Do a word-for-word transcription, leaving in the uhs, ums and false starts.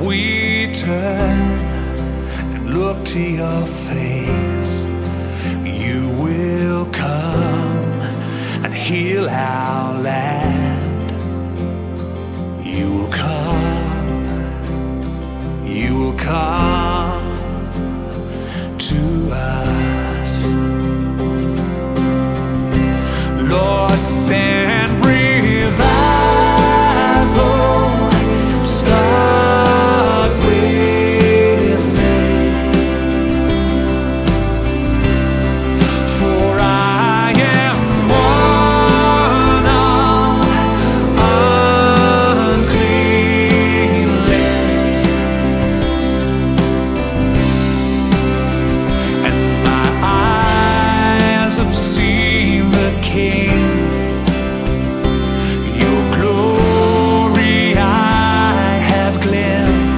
we turn and look to your face, you will come and heal our land. You will come, you will come to us. Lord, send